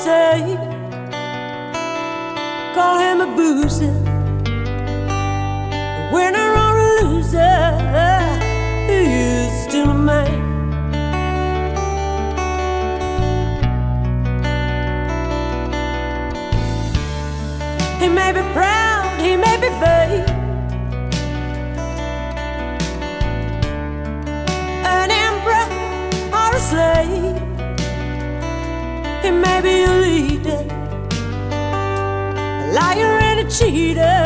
say, call him a boozer, a winner or a loser, he is still a man. He may be proud, he may be fake, an emperor or a slave. He may be a leader, a liar and a cheater.